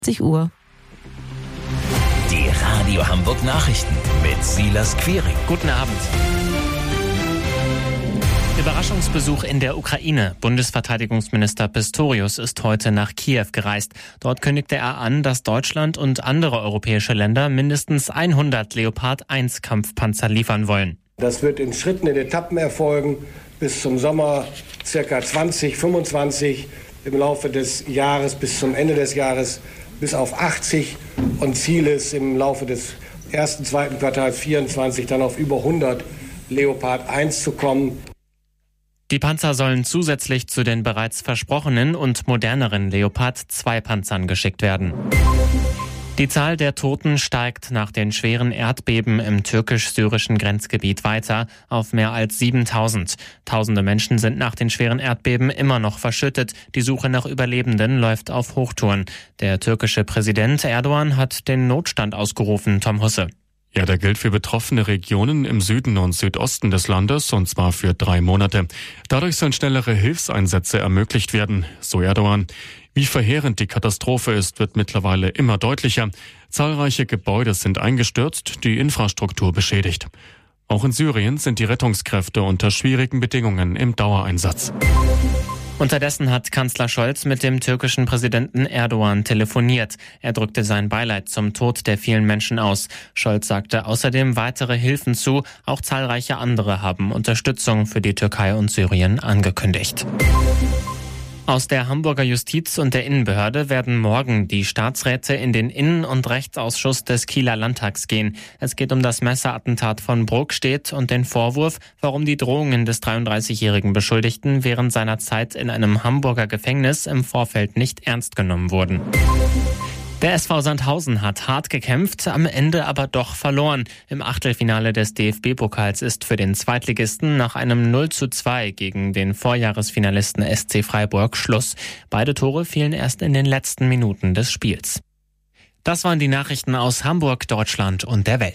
20 Uhr. Die Radio Hamburg Nachrichten mit Silas Quiring. Guten Abend. Überraschungsbesuch in der Ukraine. Bundesverteidigungsminister Pistorius ist heute nach Kiew gereist. Dort kündigte er an, dass Deutschland und andere europäische Länder mindestens 100 Leopard 1 Kampfpanzer liefern wollen. Das wird in Schritten, in Etappen erfolgen. Bis zum Sommer ca. 20, 25, im Laufe des Jahres bis zum Ende des Jahres bis auf 80. Und Ziel ist im Laufe des ersten, zweiten Quartals 24 dann auf über 100 Leopard 1 zu kommen. Die Panzer sollen zusätzlich zu den bereits versprochenen und moderneren Leopard 2 Panzern geschickt werden. Die Zahl der Toten steigt nach den schweren Erdbeben im türkisch-syrischen Grenzgebiet weiter auf mehr als 7.000. Tausende Menschen sind nach den schweren Erdbeben immer noch verschüttet. Die Suche nach Überlebenden läuft auf Hochtouren. Der türkische Präsident Erdogan hat den Notstand ausgerufen. Tom Husse. Ja, der gilt für betroffene Regionen im Süden und Südosten des Landes, und zwar für 3 Monate. Dadurch sollen schnellere Hilfseinsätze ermöglicht werden, so Erdogan. Wie verheerend die Katastrophe ist, wird mittlerweile immer deutlicher. Zahlreiche Gebäude sind eingestürzt, die Infrastruktur beschädigt. Auch in Syrien sind die Rettungskräfte unter schwierigen Bedingungen im Dauereinsatz. Unterdessen hat Kanzler Scholz mit dem türkischen Präsidenten Erdogan telefoniert. Er drückte sein Beileid zum Tod der vielen Menschen aus. Scholz sagte außerdem weitere Hilfen zu. Auch zahlreiche andere haben Unterstützung für die Türkei und Syrien angekündigt. Aus der Hamburger Justiz- und der Innenbehörde werden morgen die Staatsräte in den Innen- und Rechtsausschuss des Kieler Landtags gehen. Es geht um das Messerattentat von Brokstedt und den Vorwurf, warum die Drohungen des 33-jährigen Beschuldigten während seiner Zeit in einem Hamburger Gefängnis im Vorfeld nicht ernst genommen wurden. Der SV Sandhausen hat hart gekämpft, am Ende aber doch verloren. Im Achtelfinale des DFB-Pokals ist für den Zweitligisten nach einem 0:2 gegen den Vorjahresfinalisten SC Freiburg Schluss. Beide Tore fielen erst in den letzten Minuten des Spiels. Das waren die Nachrichten aus Hamburg, Deutschland und der Welt.